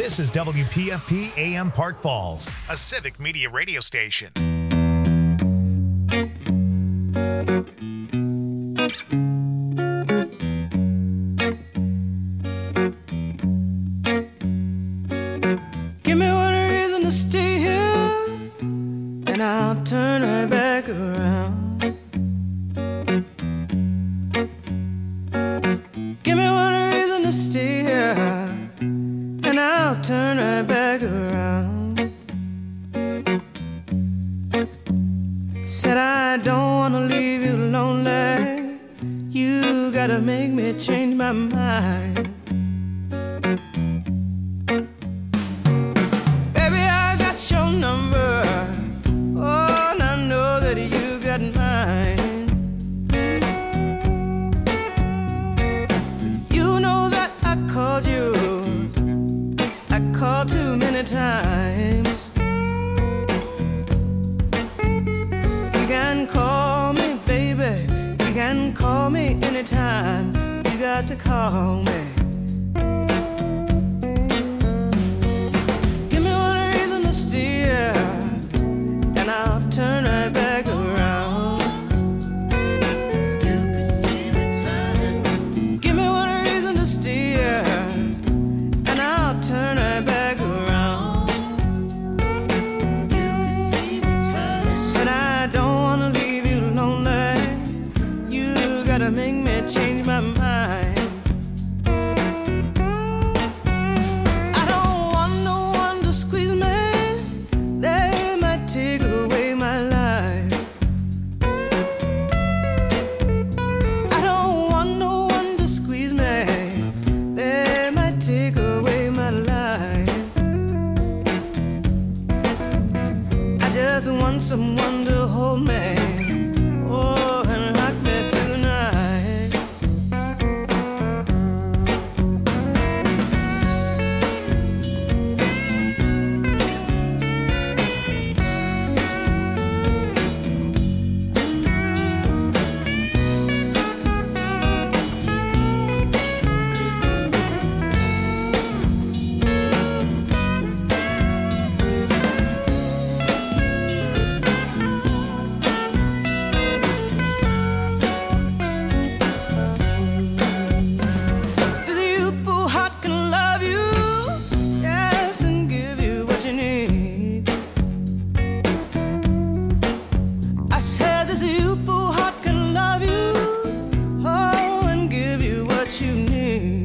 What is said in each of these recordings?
This is WPFP AM Park Falls, a civic media radio station. Give me one reason to stay here, and I'll turn right back around. Give me one reason to stay here, and I'll turn right back around. Said I don't wanna leave you lonely. You gotta make me change my mind. Baby, I got your number. Oh, and I know that you got mine. You know that I called you. I called too many times. You can call me, baby. You can call me anytime. You got to call me. Give me one reason to steer, and I'll turn right back around. You can see me turning. Give me one reason to steer, and I'll turn right back around. You can see me turning. Said I don't wanna leave you lonely. You gotta make me change my mind. I don't want no one to squeeze me. They might take away my life. I don't want no one to squeeze me. They might take away my life. I just want someone to hold me. Oh, and rock me through the night. The youthful heart can love you, yes, and give you what you need. I said this youthful heart can love you, oh, and give you what you need.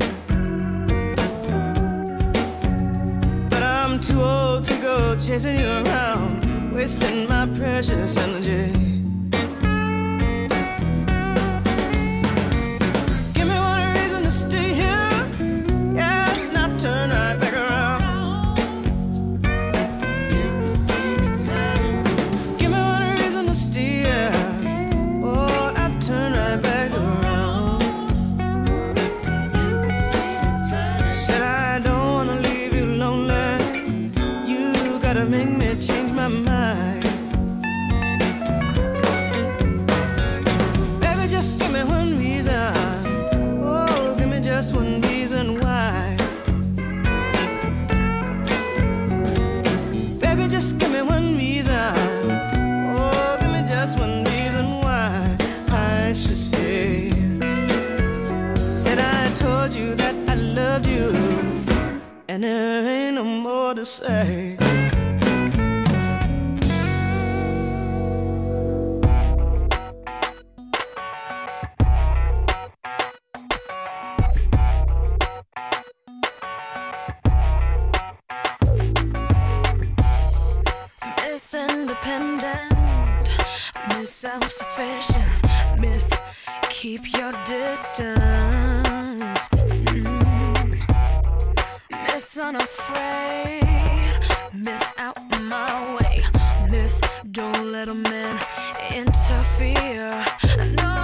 But I'm too old to go chasing you around, wasting my precious energy. Give me one reason to stay here, yes, and I'll turn right back around. You can see me turning. Give me one reason to stay here, oh, I'll turn right back around. You can see me turning. Said I don't wanna leave you lonely. You gotta make me change my mind. Baby, just give me one reason. Oh, give me just one reason why. Baby, just give me one reason. Oh, give me just one reason why I should stay. Said I told you that I loved you, and there ain't no more to say. Miss Independent, Miss Self-Sufficient, Miss Keep Your Distance, Miss Unafraid, Miss Out My Way, Miss Don't Let a Man Interfere, no,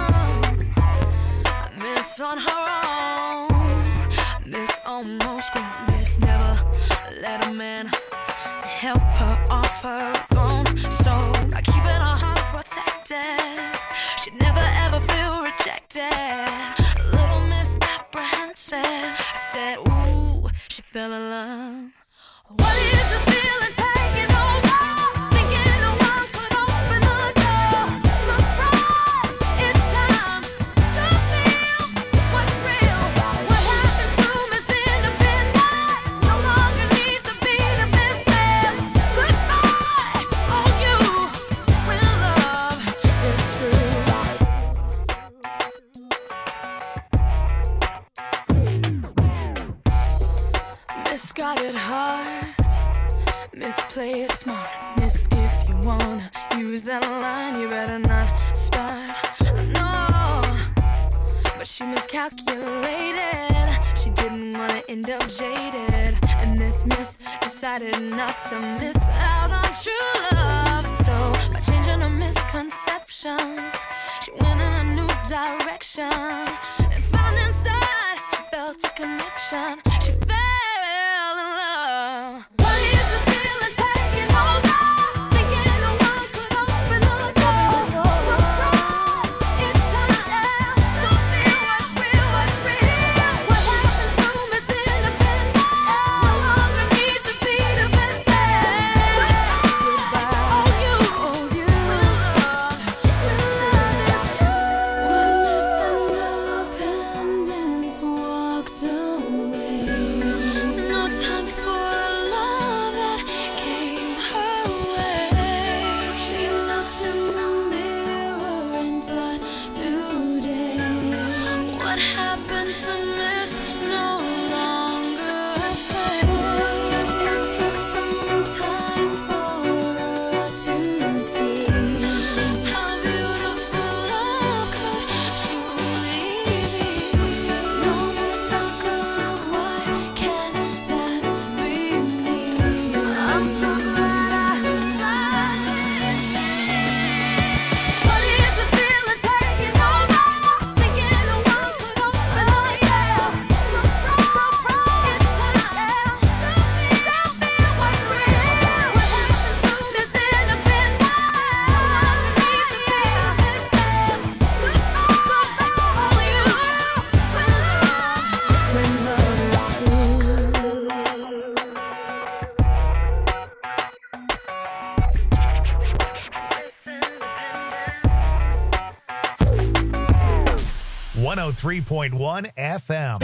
Miss On Her Own, Miss Almost Grown, Miss Never Let a Man help her off her throne. So by keeping her heart protected, she'd never ever feel rejected. A little misapprehensive, said ooh, she fell in love What is the feeling taking over? Thinking no one could open the door. Surprise! It's time to feel what's real. What happened to Miss Independence? No longer need to be the missing. Goodbye on you when love is true. Misguided heart, misplay it smart, miss if you wanna use that line, you better not start. No, but she miscalculated. She didn't wanna end up jaded, and this miss decided not to miss out on true love. So by changing her misconceptions, she went in a new direction and found inside she felt a connection. She fell in love. What is the feeling taking over? Thinking no one could open the door. Surprise! It's time to feel what's real, what's real. What happened to Miss Independence? No longer need to be the missing. Goodbye on you when love is true. When Miss Independence walked away, no time for love that came her way. She looked in the mirror and thought, today, what happened to Miss No Longer Afraid? It took some time for her to see how beautiful love could truly be. No more talk of why can't that be me? I'm so glad I What is the feeling taking over? Thinking no one could open the door. Surprise, surprise, it's time to feel what's real. What happened to Miss Independence? Goodbye on you when love is true. Miss Independence. 103.1 FM.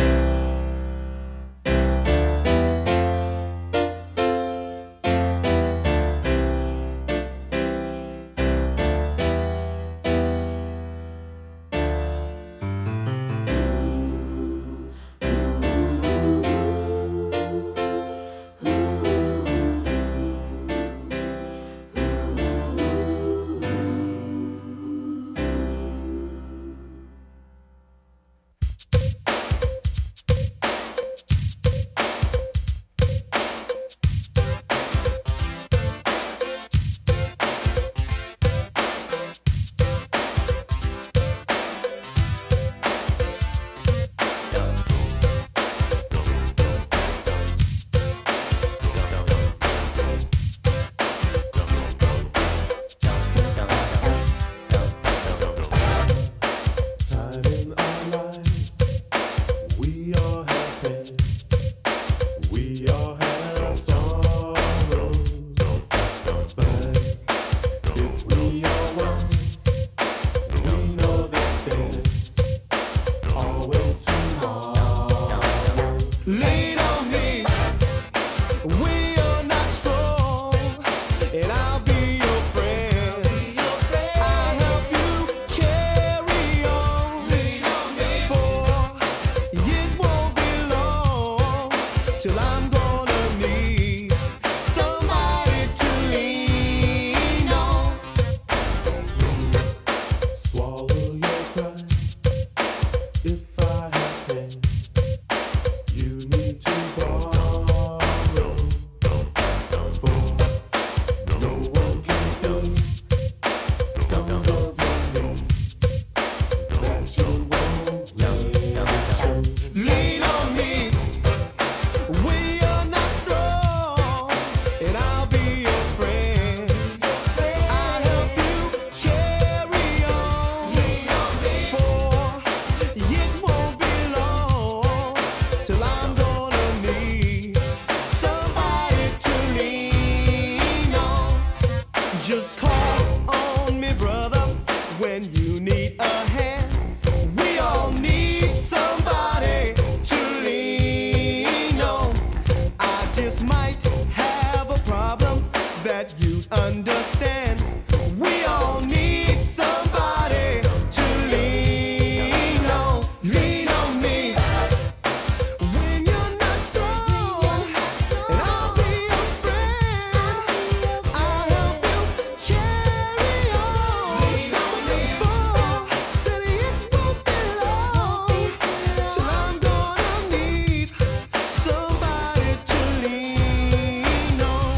might have a problem that you understand. We all need somebody to lean on me. When you're not strong, and I'll be your friend. I'll help you carry on. Lean on me. For said it won't be long till I'm gonna need somebody to lean on.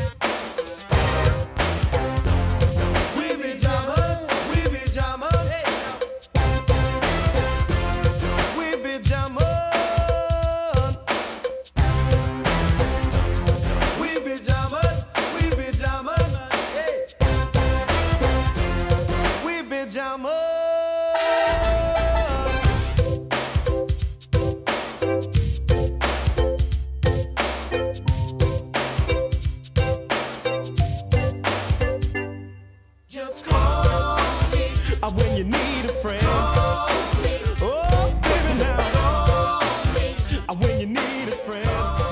We be jamming, we be jamming, we be jamming, we be jamming, we be jamming, we be jamming. Just call me when you need a friend. Call me. Oh, baby, now. Call me when you need a friend.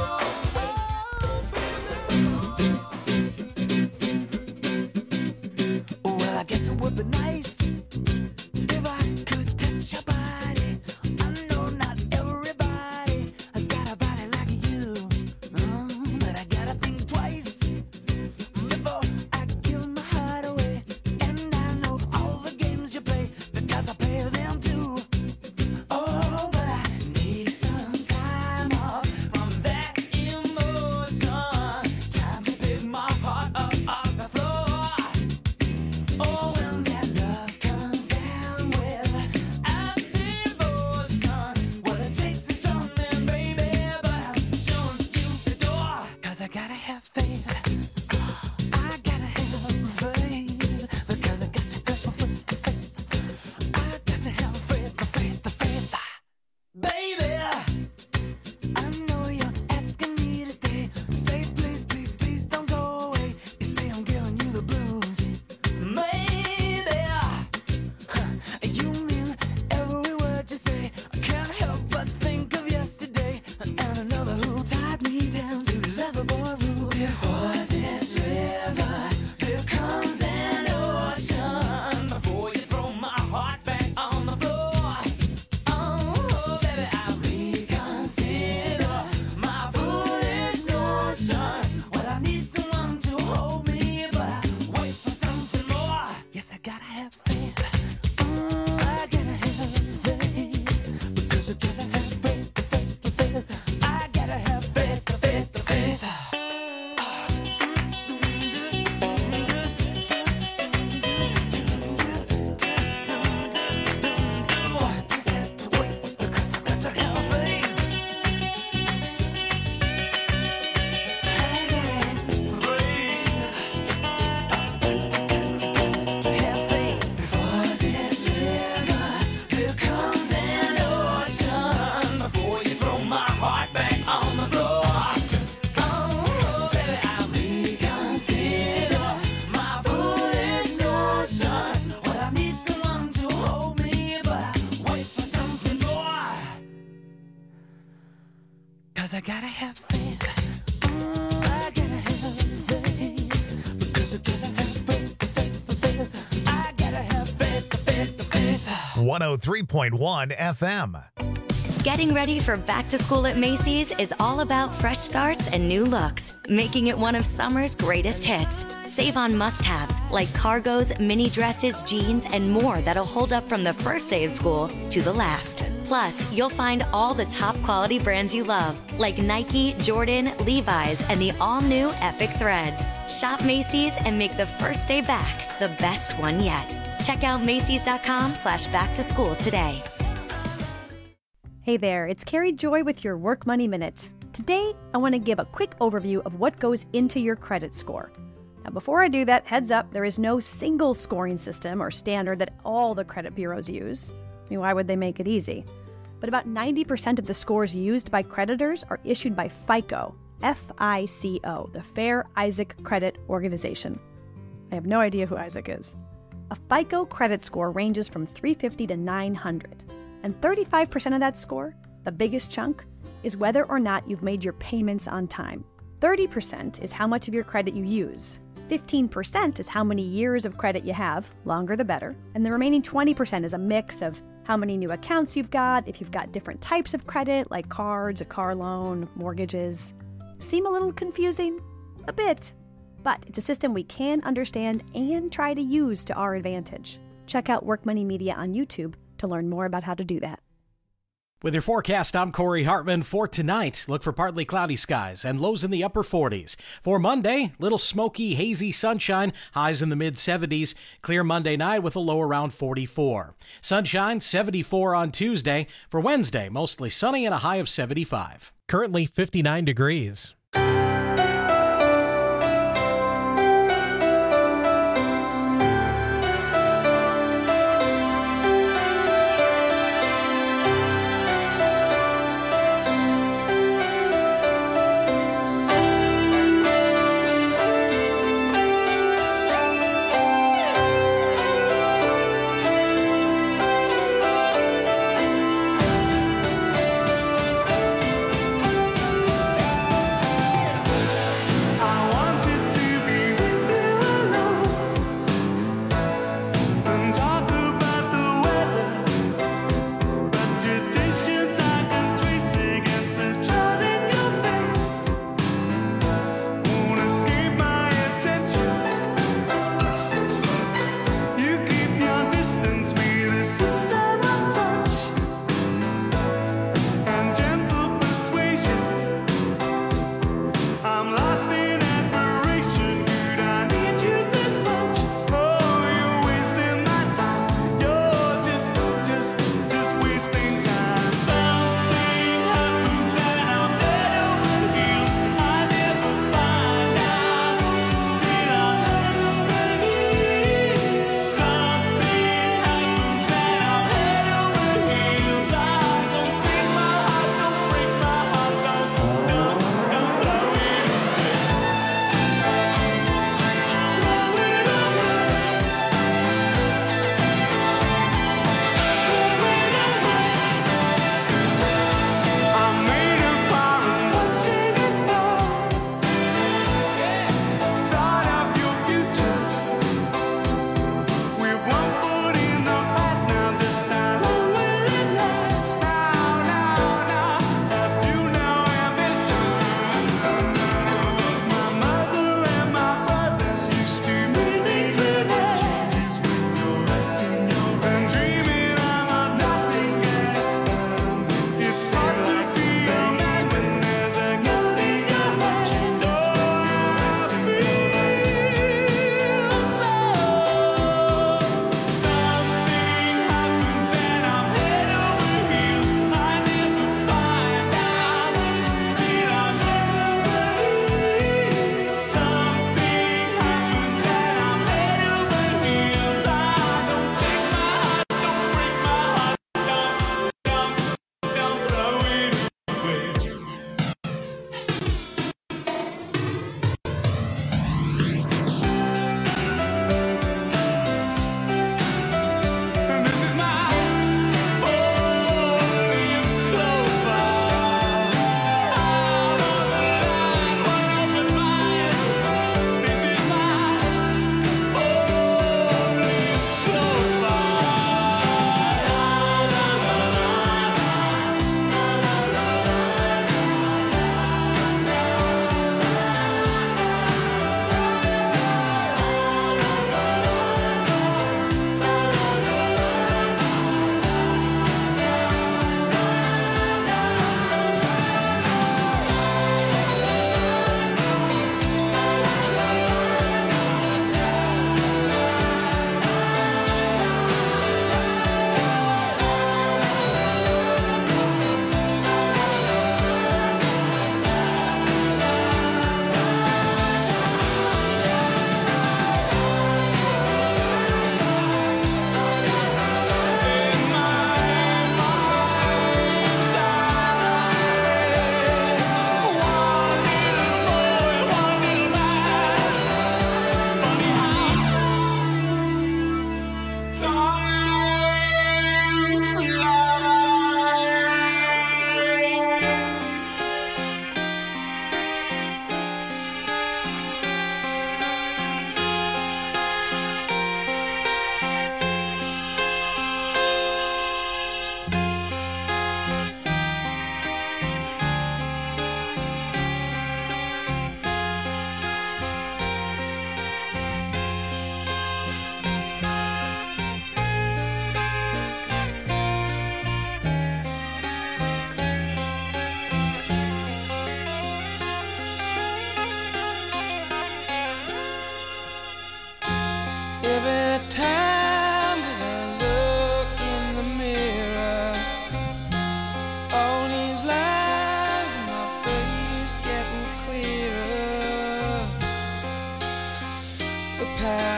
Well, I guess it would be nice if I could touch your body. I know not everybody has got a body like you, but I gotta think twice before I give my heart away. And I know all the games you play because I play them too. Oh, but I need some time off from that emotion. Time to pick my heart up off the floor. Oh, when that love comes down with a devotion. Well, it takes a strong man, baby, but I'm showing you the door. 'Cause I gotta have faith. I gotta have faith. Because I got to have faith. I got to have faith. Baby, I know you're asking me to stay. Say please, please, please don't go away. You say I'm giving you the blues. Maybe you mean every word you say. I can't help but think of yesterday and another who tied me down to lovable rules. Before this river becomes an ocean, before you throw my heart back on the floor. Oh, baby, I reconsider my foolish notion. Well, I need someone to hold me, but I wait for something more. Yes, I gotta have faith. I gotta have faith. Because I gotta have faith. I gotta have faith. Just have to wait because I got to have faith. I gotta have faith. To have faith before this river becomes an ocean. Before you throw my heart back on the floor. Oh, baby, I reconsider my foolish notion. Well, I need someone to hold me, but I wait for something more. 'Cause I gotta have faith. I gotta have faith. Because I gotta have faith. I gotta have faith. 103.1 FM. Getting ready for back to school at Macy's is all about fresh starts and new looks, making it one of summer's greatest hits. Save on must-haves like cargos, mini dresses, jeans, and more that'll hold up from the first day of school to the last. Plus, you'll find all the top quality brands you love, like Nike, Jordan, Levi's, and the all-new Epic Threads. Shop Macy's and make the first day back the best one yet. Check out Macy's.com/back to school today. Hey there, it's Carrie Joy with your Work Money Minute. Today, I want to give a quick overview of what goes into your credit score. Now, before I do that, heads up, there is no single scoring system or standard that all the credit bureaus use. I mean, why would they make it easy? But about 90% of the scores used by creditors are issued by FICO, F-I-C-O, the Fair Isaac Credit Organization. I have no idea who Isaac is. A FICO credit score ranges from 350 to 900. And 35% of that score, the biggest chunk, is whether or not you've made your payments on time. 30% is how much of your credit you use. 15% is how many years of credit you have, longer the better. And the remaining 20% is a mix of how many new accounts you've got, if you've got different types of credit, like cards, a car loan, mortgages. Seem a little confusing? A bit. But it's a system we can understand and try to use to our advantage. Check out Work Money Media on YouTube to learn more about how to do that. With your forecast, I'm Corey Hartman. For tonight, look for partly cloudy skies and lows in the upper 40s. For Monday, little smoky, hazy sunshine, highs in the mid-70s. Clear Monday night with a low around 44. Sunshine, 74 on Tuesday. For Wednesday, mostly sunny and a high of 75. Currently 59 degrees.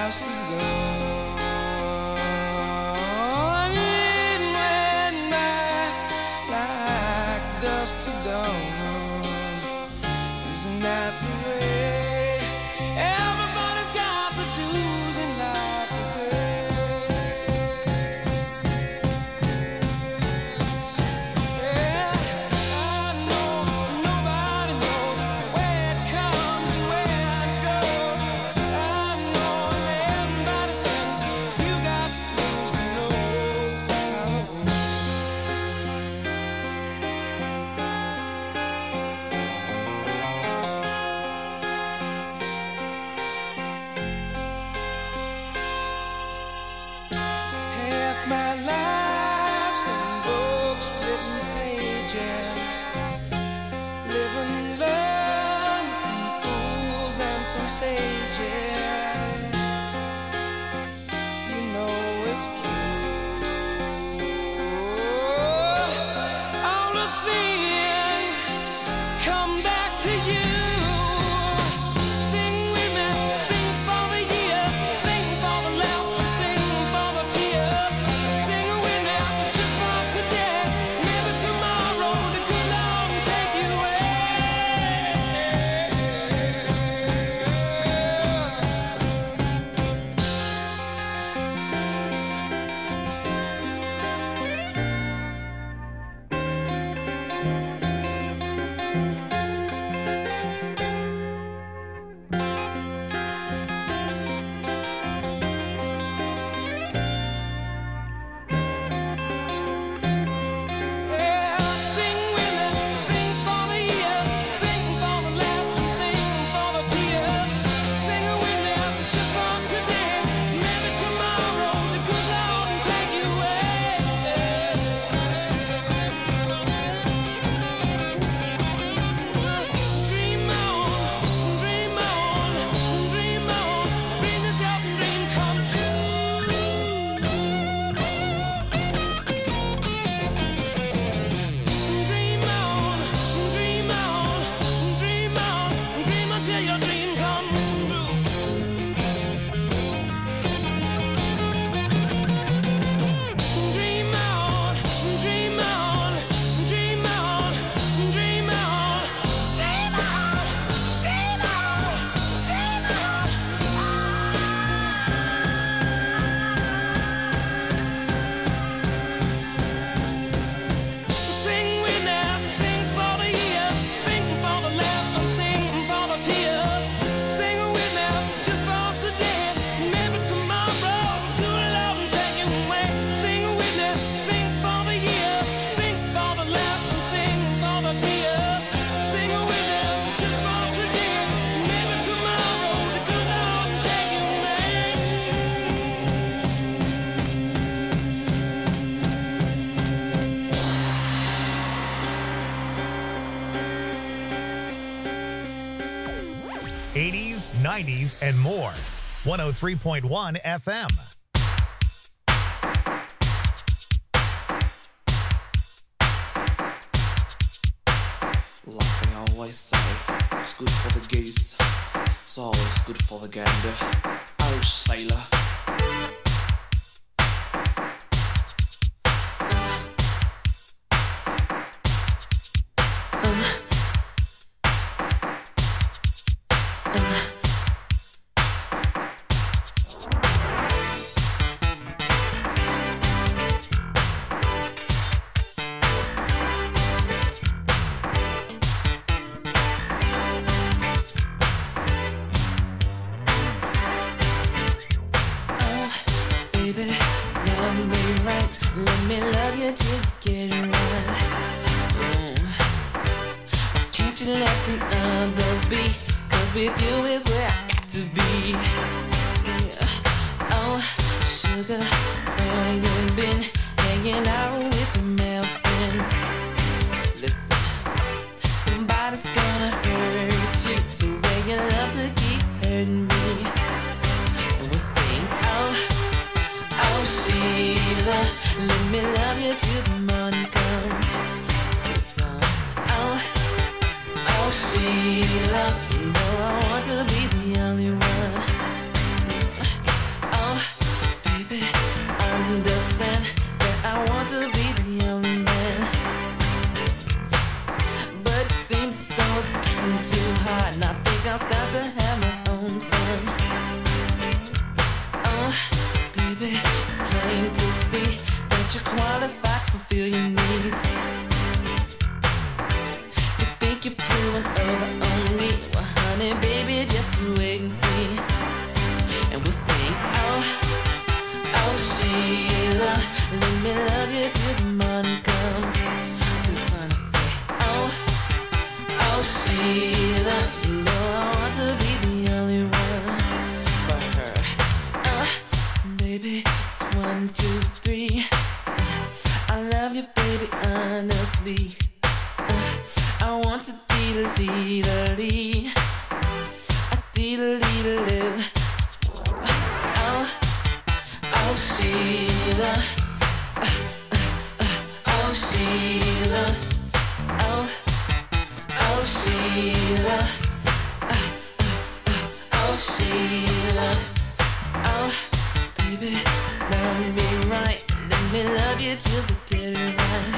past is gone. It went by like dust to dawn. Isn't that the way? Everybody's got the dues in life to pay. Yeah, I know nobody knows where it comes and where it goes. I know everybody says you got to lose to know how it goes. Half my life's in books, written pages. Live and learn from fools and from sages. You know it's true. All the things come back to you. Sing with me, sing for the year, sing for the laugh and sing for the tear. Sing with me just for today, maybe tomorrow the good Lord will take you away. Yeah, sing with me, sing for the year, sing for the laugh and sing for the tear. Sing with me just for today, maybe tomorrow the good Lord will take you away. Dream on, dream on, dream on, dream it up and dream come true. Dream on, dream on, dream on, dream until your dream comes true. Dream on, dream on, dream on, dream on, dream on, dream on, dream on. Sing with me, sing for the year, sing for the laugh and sing for the tear. Sing with me just for today, maybe tomorrow good Lord will take you away. Sing with me, sing for the year, sing for the laugh and sing for the tear. Sing with me just for today, maybe tomorrow the good Lord will take you away. '80s, '90s, and more. 103.1 FM. Like they always say, it's good for the goose, it's always good for the gander. Oh, sailor. Baby, love me right. Let me love you till you get it right. Can't you let the others be? 'Cause with you is where I got to be. Yeah. Oh, sugar, where you been? Hanging out with the male friends. Listen, somebody's gonna hurt you the way you love to keep hurting me. And we'll sing, oh, oh Sheila, let me love you till the morning comes. Sing song, oh, oh Sheila, you know I want to be the only one. and I think I'll start to have my own fun. Oh, baby, it's plain to see that you're qualified to fulfill your needs. You think you're pulling over on me? Well, honey, baby, just you wait and see. And we'll sing, oh, oh, Sheila, let me love you till the morning comes. The sun will say, oh, oh, Sheila, you know I want to be the only one for her. Baby, it's 1, 2, 3. I love you, baby, honestly. I want to dee-da-dee-da-dee, a dee-da-dee-da-dee. Oh, oh, Sheila. Oh, Sheila. Oh, oh, Sheila. Oh, Sheila. Oh, baby, love me right. Let me love you till the get it right.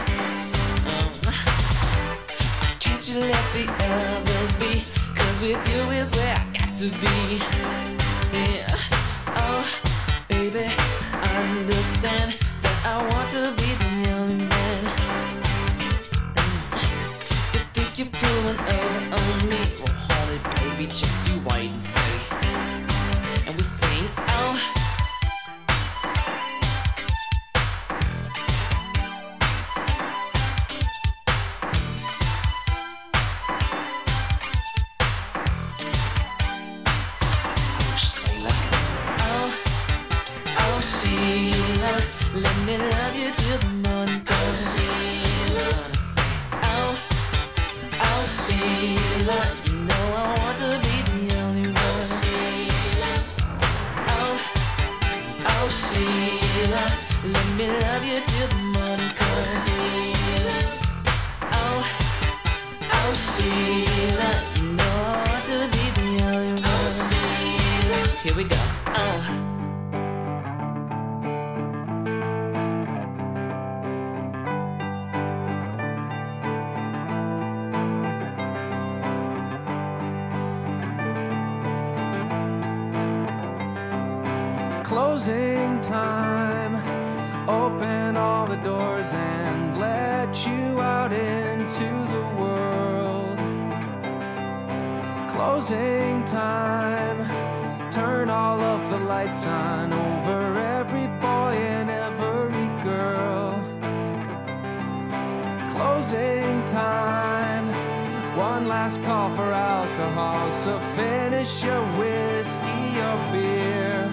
Can't you let the others be? 'Cause with you is where I got to be. Yeah. Oh, baby, understand that I want to be the only man. You think you're pulling over on me? Well, Holly, baby, just you wait and see. And we sing, oh, Sheila, let me love you till the morning comes. Oh, oh, Sheila, you know I want to be the only one. Oh, oh, Sheila, let me love you till the morning comes. Oh, oh, Sheila, you know I want to be the only one. Here we go. Oh. Closing time, open all the doors and let you out into the world. Closing time, turn all of the lights on over every boy and every girl. Closing time, one last call for alcohol, so finish your whiskey or beer.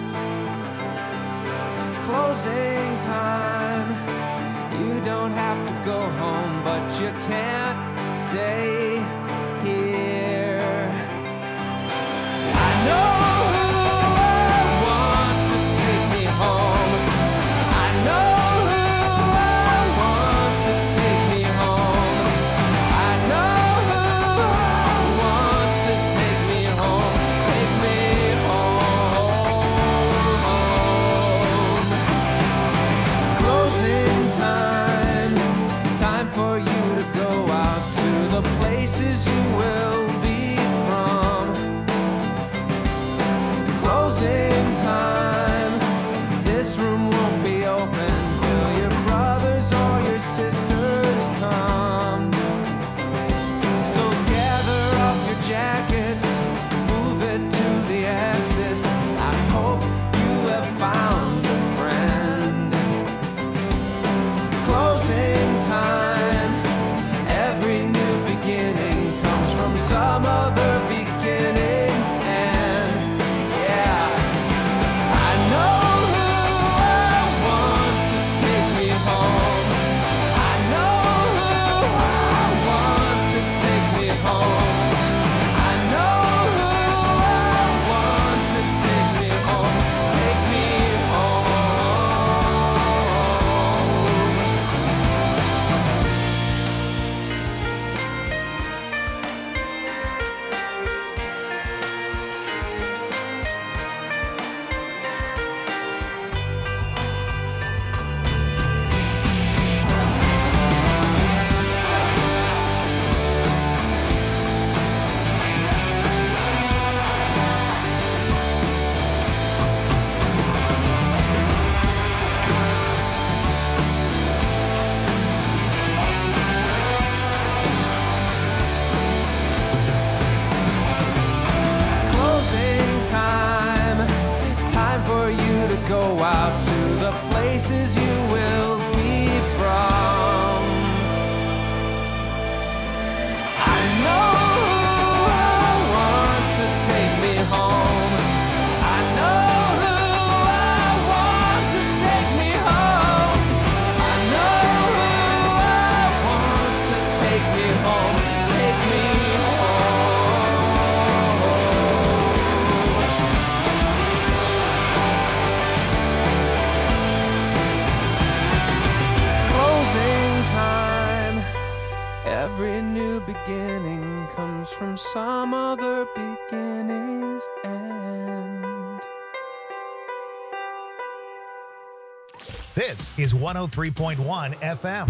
Closing time, you don't have to go home, but you can't stay here. I know who I want to take me home. I know who I want to take me home. I know who I want to take me home. Take me home. Closing time, time for you to go out to the place places you will be from. I know who I want to take me home. I know who I want to take me home. I know who I want to take me home. Take me time. Every new beginning comes from some other beginning's end. This is 103.1 FM.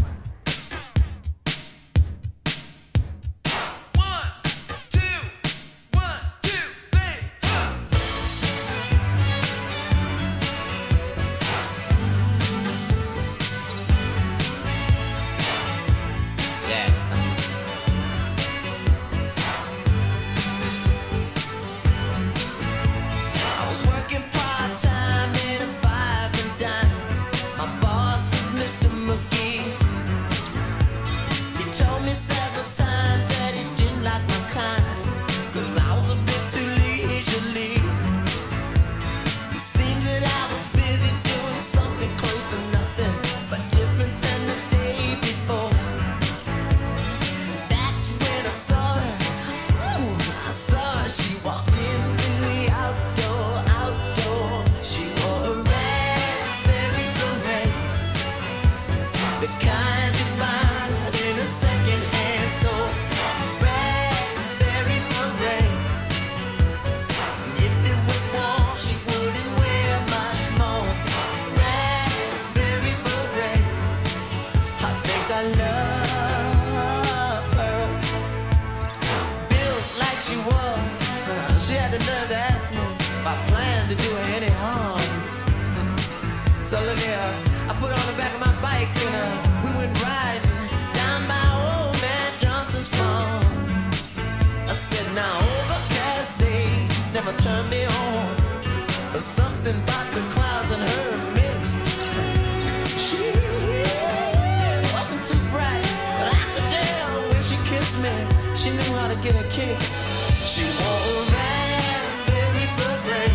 So look here, I put on the back of my bike and we went riding down by old man Johnson's farm. I said, now overcast days never turn me on. There's something about the clouds and her mixed. She wasn't too bright, but I could tell when she kissed me, she knew how to get her kicks. She wore a raspberry beret.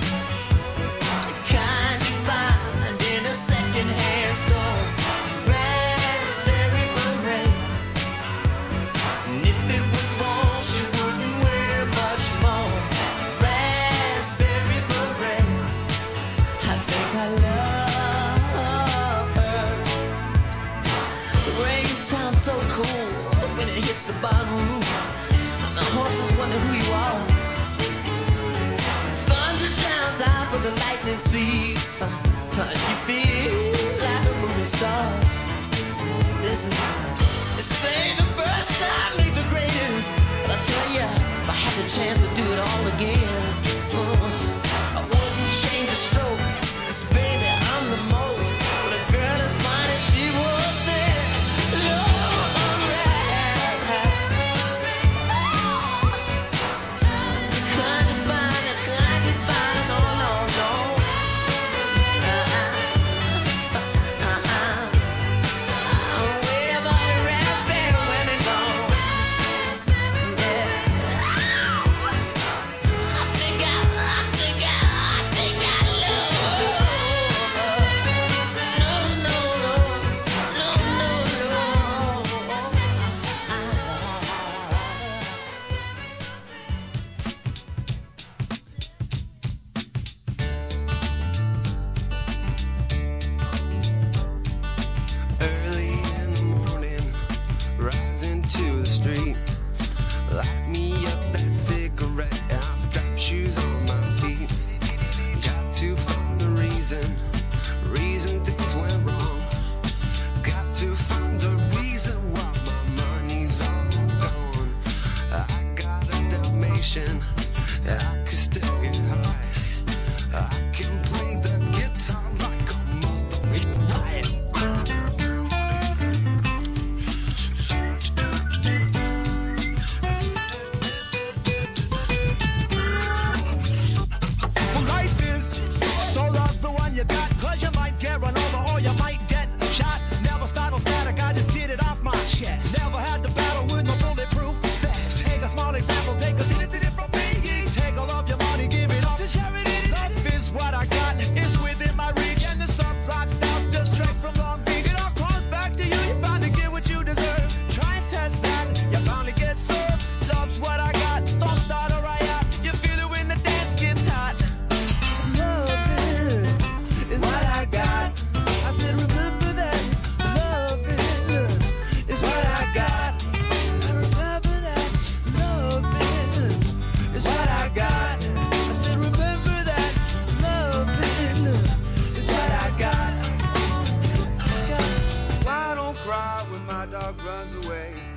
The lightning sees, you feel like a movie star. This ain't the first time, ain't the greatest. But I tell ya, if I had the chance to do it all again, I wouldn't change a stroke. 'Cause baby, I'm the most. But a girl as fine as she was there, Lord, can't you find it? Can't you find it? Oh no. You got, 'cause you might care and all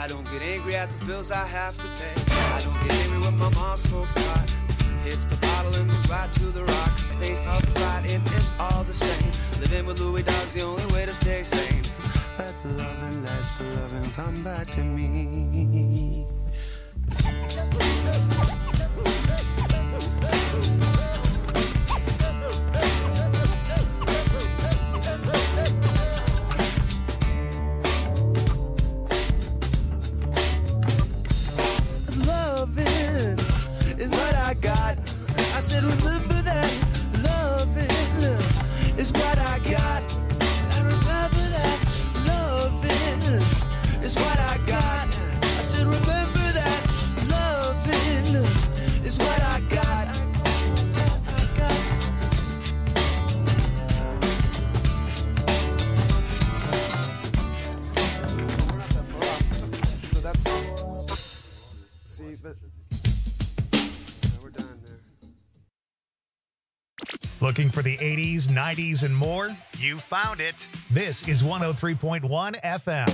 I don't get angry at the bills I have to pay. I don't get angry when my mom smokes pot. Hits the bottle and goes right to the rock. Think of fighting, it's all the same. Living with Louis Dog's the only way to stay sane. Let the loving come back to me. Loving is what I got. I said remember that. Loving is what I got. I remember that. Loving is what I got. I said remember that. Loving is what I got. So that's see, but we're done there. Looking for the 80s, 90s, and more? You found it. This is 103.1 FM.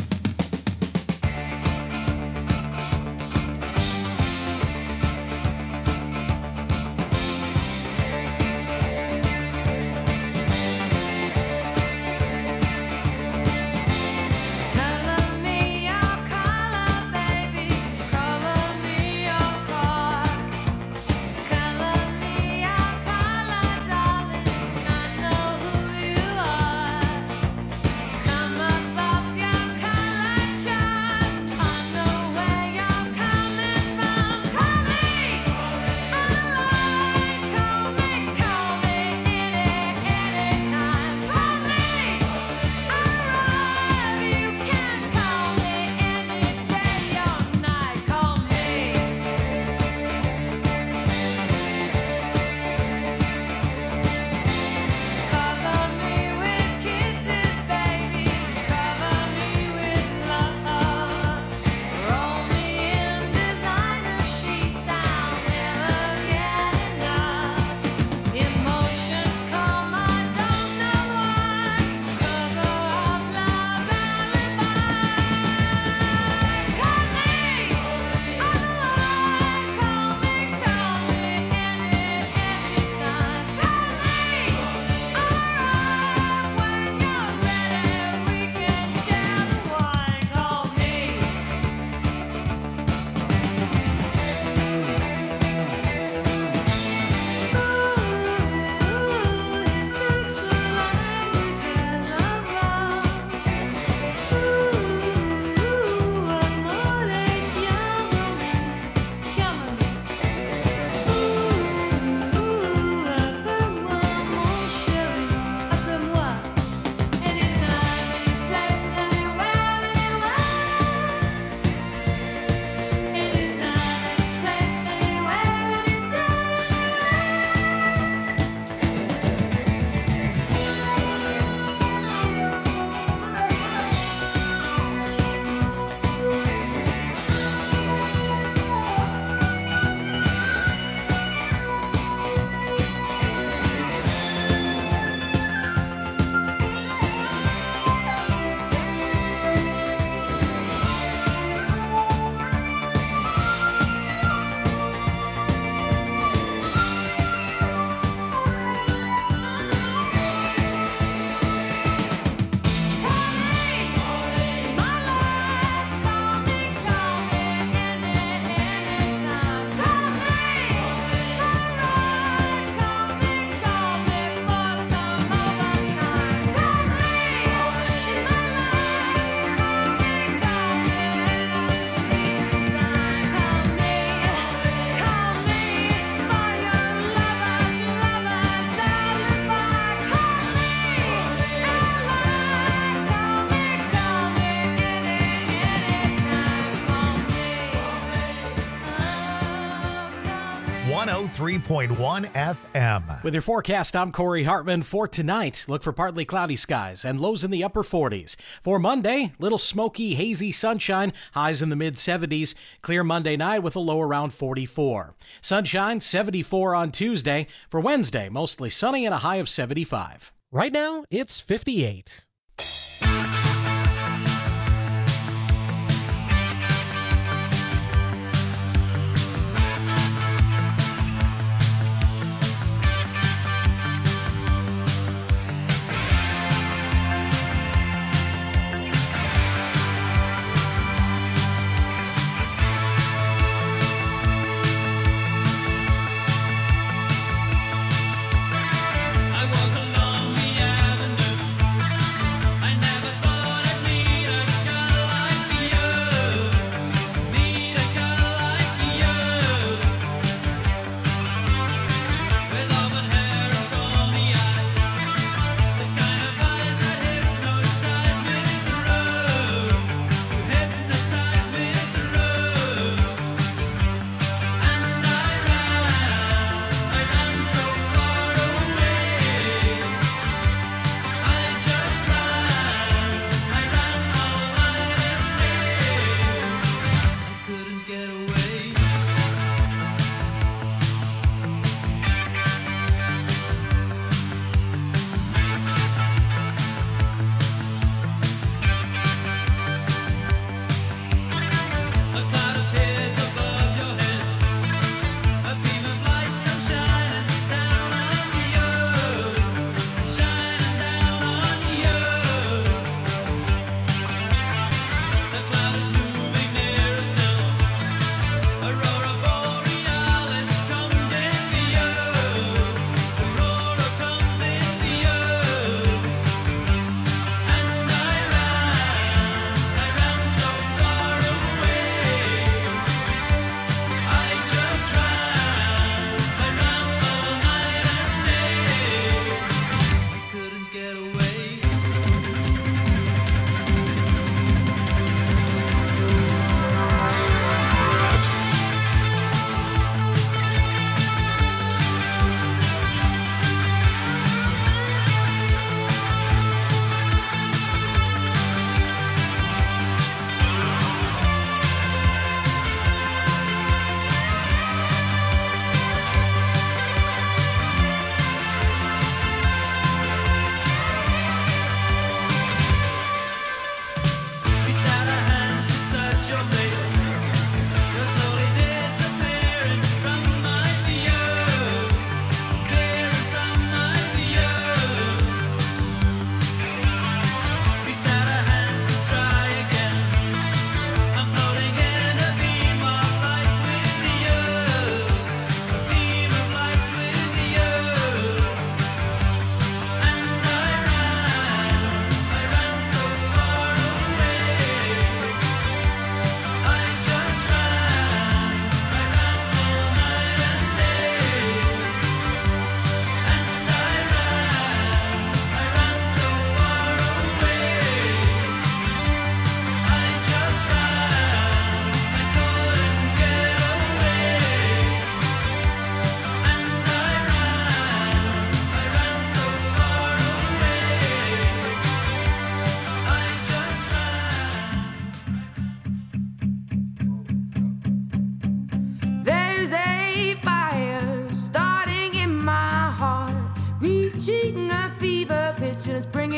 .1 FM. With your forecast, I'm Corey Hartman. For tonight, look for partly cloudy skies and lows in the upper 40s. For Monday, little smoky, hazy sunshine, highs in the mid-70s. Clear Monday night with a low around 44. Sunshine, 74 on Tuesday. For Wednesday, mostly sunny and a high of 75. Right now, it's 58.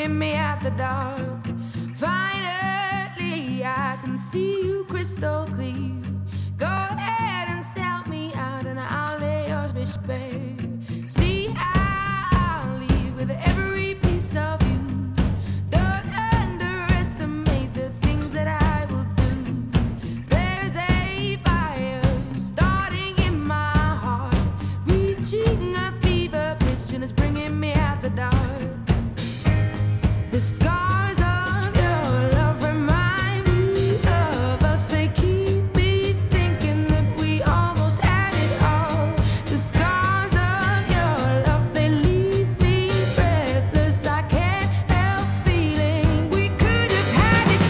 bringing me out the dark. Finally, I can see you crystal clear. Go ahead and sell me out, and I'll lay yours bare. See, I'll leave with every piece of you. Don't underestimate the things that I will do. There's a fire starting in my heart, reaching a fever pitch, and it's bringing me out the dark. The scars of your love remind me of us. They keep me thinking that we almost had it all. The scars of your love, they leave me breathless. I can't help feeling we could have had it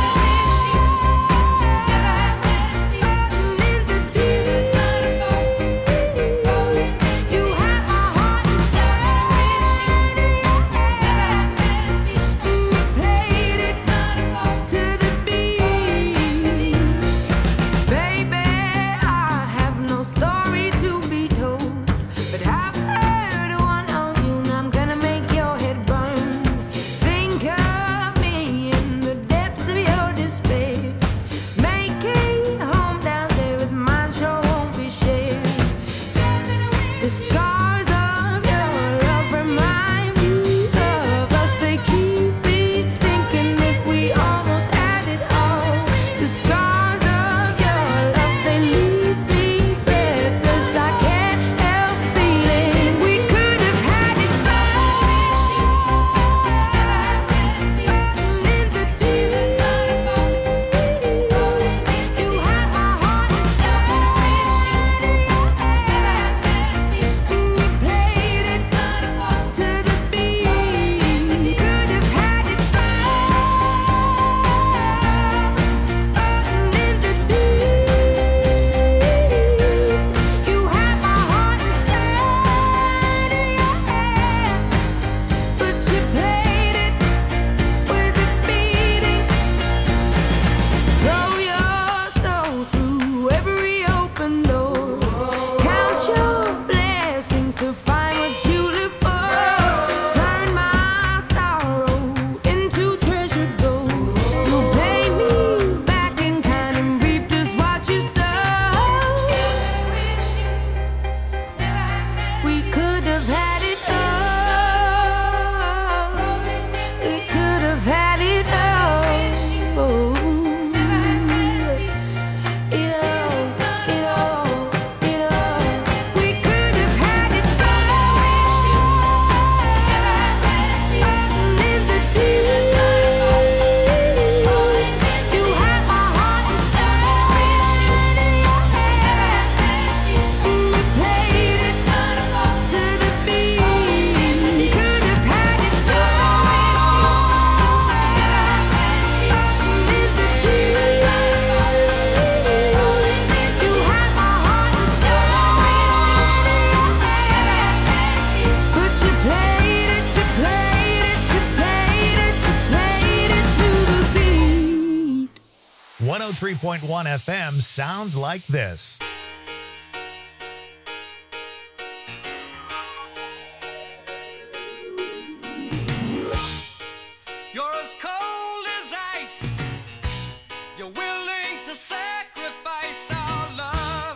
all. In the desert, you have my heart inside. You played it to the beat. Baby, I have no story to be told, but I've heard one on you, and I'm gonna make your head burn. Think of me in the depths of your despair. Make a home down there as mine sure won't be shared. The scars of your love remind me of us. They keep me thinking that we almost had it all. The scars of your love, they leave me breathless. I can't help feeling we could have had it all. In the desert, you have my heart inside. You played it to the beat. Could have had it all. In the deep, you have my heart inside. But you played it with a beating. Throw your soul through every open door. Count your blessings to find what you look for. Turn my sorrow into treasure gold. You'll pay me back in kind and reap just what you sow. We could have had it all. We could have had it all. It all. We could have had it all. In the desert, you have my heart inside. You played it to the beat. Could have had it all. In the desert, you have my heart inside. But you played it to the beat. 103.1 FM sounds like this. You're as cold as ice. You're willing to sacrifice our love.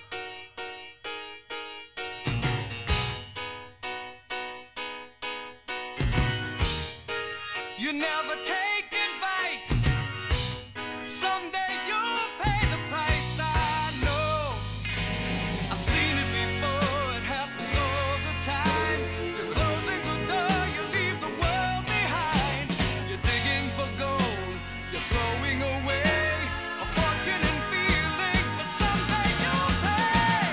You never take advice. Someday you'll pay the price. I know. I've seen it before. It happens all the time. You're closing the door. You leave the world behind. You're digging for gold. You're throwing away a fortune and feelings, but someday you'll pay.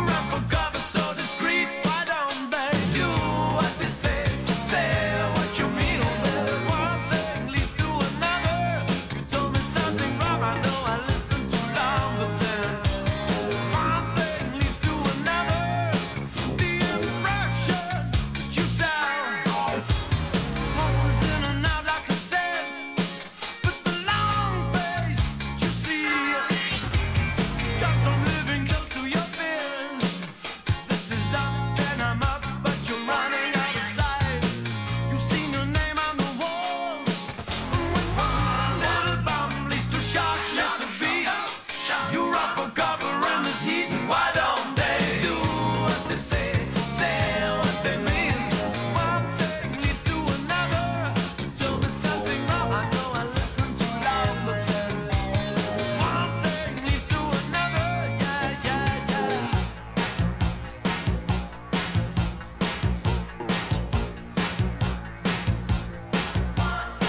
I forgot.